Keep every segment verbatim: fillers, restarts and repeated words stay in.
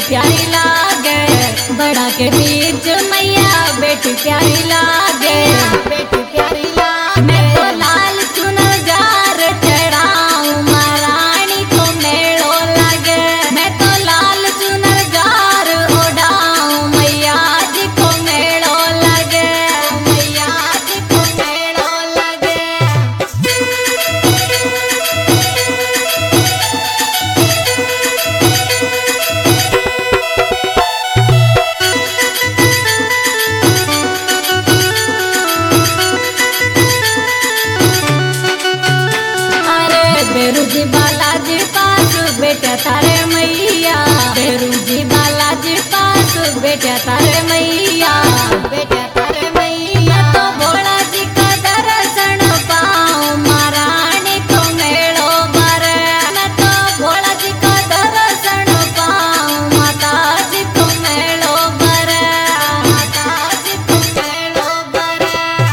प्यारी लागे, बड़ा के बीच मैया बेटी प्यारी लागे, बेटी प्यारी लागे। मैं तो लाल चुनर जार चढ़ाऊं महारानी को मेलो लागे, मैं तो लाल चुनर जार ओढ़ाऊं मैया जी को मेलो लागे, मैया जी को मेलो लागे। बेरू जी बालाजी पास बेटा तारे मैया, बेरू जी बालाजी पास बेटा तारे मैया, बेटा तारे मैया। तो भोला जी का दर्शन पाऊं महारानी को मेलो भरे, मैं तो भोला जी का दर्शन पाऊं माता जी को मेलो भरे, माता जी को मेलो भरे।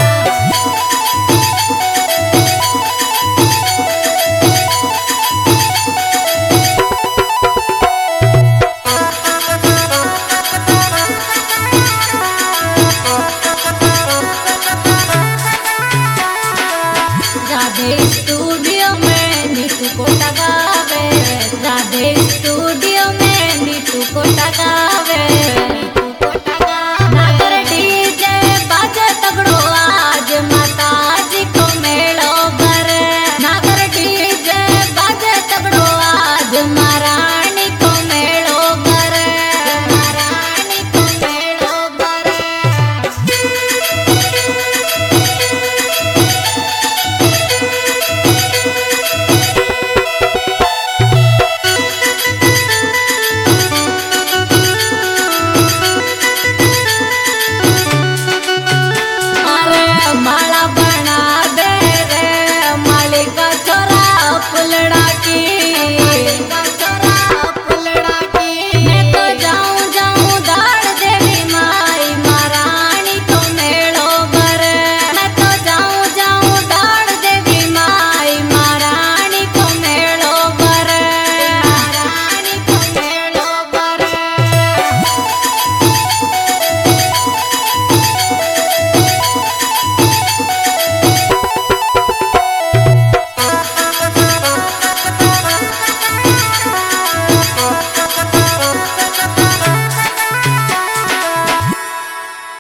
राधे स्टूडियो में नीतू को टगावे, राधे स्टूडियो में नीतू को टगावे, नीतू को टगावे। नागर डीजे बाजे तगड़ो आज माता जी को मेलो भरे, नागर डीजे बाजे तगड़ो आज महारानी को मेलो भरे, महारानी को मेलो भरे। माला बना दे रे मालिक छोरा फुलड़ा की।